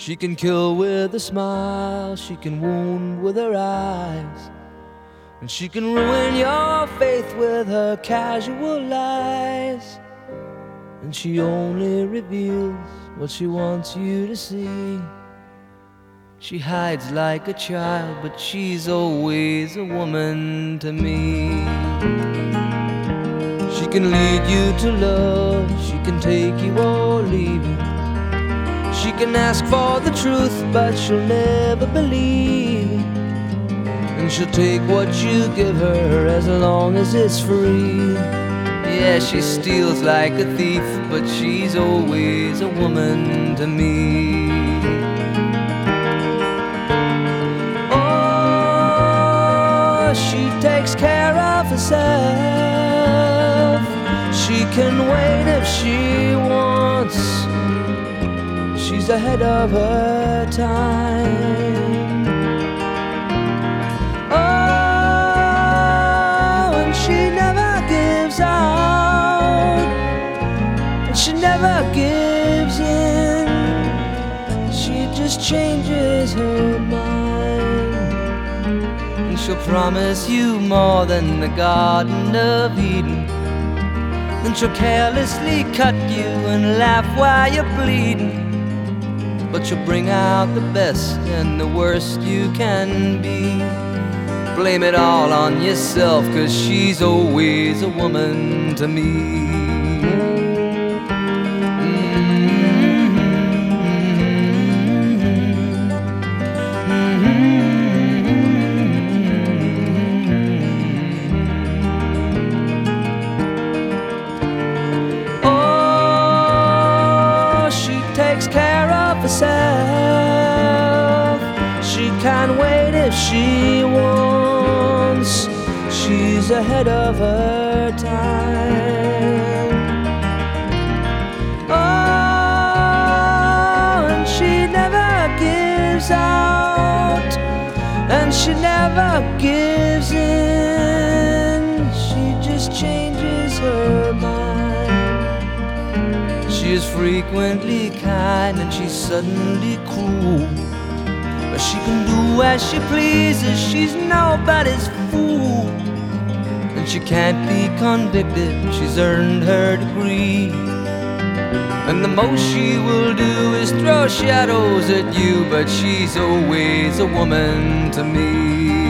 She can kill with a smile, she can wound with her eyes, and she can ruin your faith with her casual lies. And she only reveals what she wants you to see. She hides like a child, but she's always a woman to me. She can lead you to love, she can take you or leave you. She can ask for the truth, but she'll never believe. And she'll take what you give her as long as it's free. Yeah, she steals like a thief, but she's always a woman to me. Oh, she takes care of herself. She can wait if she wants. She's ahead of her time. Oh, and she never gives out, and she never gives in. She just changes her mind, and she'll promise you more than the Garden of Eden. Then she'll carelessly cut you and laugh while you're bleeding. But you'll bring out the best and the worst you can be. Blame it all on yourself, 'cause she's always a woman to me. Oh, she takes care of herself. She can wait if she wants. She's ahead of her time. Oh, and she never gives out, and she never gives in. She just changes her mind. She is frequently kind and she's suddenly cruel, but she can do as she pleases, she's nobody's fool. And she can't be convicted, she's earned her degree. And the most she will do is throw shadows at you, but she's always a woman to me.